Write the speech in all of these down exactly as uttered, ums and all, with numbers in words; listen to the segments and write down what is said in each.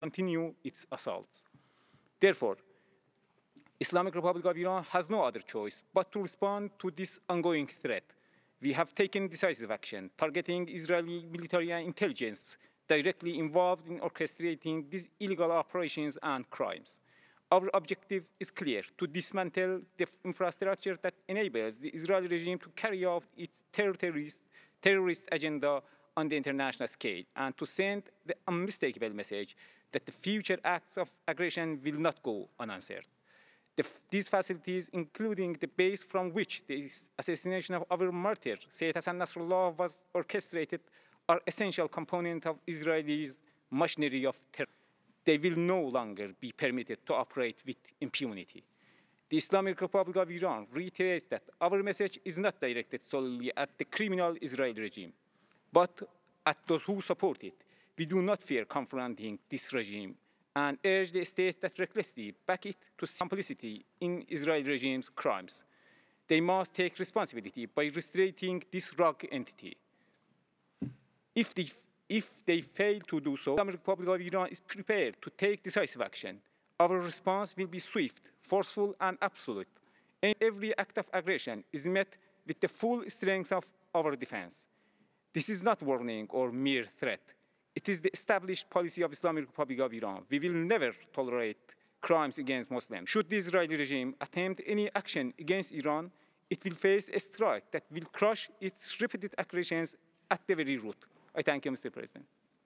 continue its assaults. Therefore, Islamic Republic of Iran has no other choice but to respond to this ongoing threat. We have taken decisive action, targeting Israeli military and intelligence directly involved in orchestrating these illegal operations and crimes. Our objective is clear: to dismantle the infrastructure that enables the Israeli regime to carry out its terrorist, terrorist agenda on the international scale, and to send the unmistakable message that the future acts of aggression will not go unanswered. The, these facilities, including the base from which the assassination of our martyr, Sayyid Hassan Nasrallah, was orchestrated, are essential components of Israel's machinery of terror. They will no longer be permitted to operate with impunity. The Islamic Republic of Iran reiterates that our message is not directed solely at the criminal Israeli regime, but at those who support it. We do not fear confronting this regime and urge the states that recklessly back it to complicity in Israeli regime's crimes. They must take responsibility by restraining this rogue entity. If they, if they fail to do so, the Islamic Republic of Iran is prepared to take decisive action. Our response will be swift, forceful, and absolute. And every act of aggression is met with the full strength of our defense. This is not warning or mere threat. It is the established policy of Islamic Republic of Iran. We will never tolerate crimes against Muslims. Should the Israeli regime attempt any action against Iran, it will face a strike that will crush its repeated aggressions at the very root. I thank you, Mister President.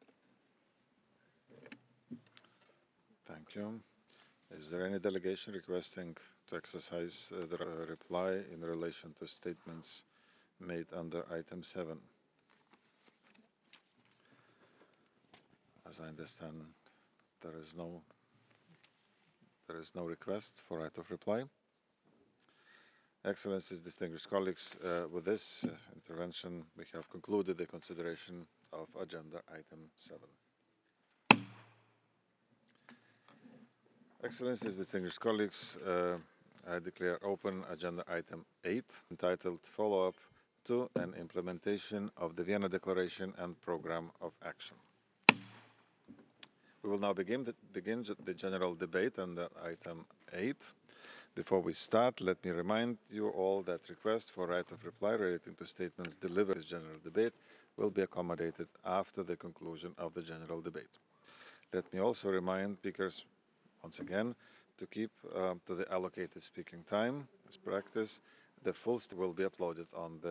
Thank you. Is there any delegation requesting to exercise uh, the uh, reply in relation to statements made under item seven? As I understand, there is no there is no request for right of reply. Excellencies, distinguished colleagues, uh, with this uh, intervention, we have concluded the consideration of agenda item seven. Excellencies, distinguished colleagues, uh, I declare open agenda item eight, entitled Follow-up to and Implementation of the Vienna Declaration and Programme of Action. We will now begin the, begin the general debate on the item eight. Before we start, let me remind you all that requests for right of reply relating to statements delivered in this general debate will be accommodated after the conclusion of the general debate. Let me also remind speakers, once again, to keep uh, to the allocated speaking time. As practice, the full will be uploaded on the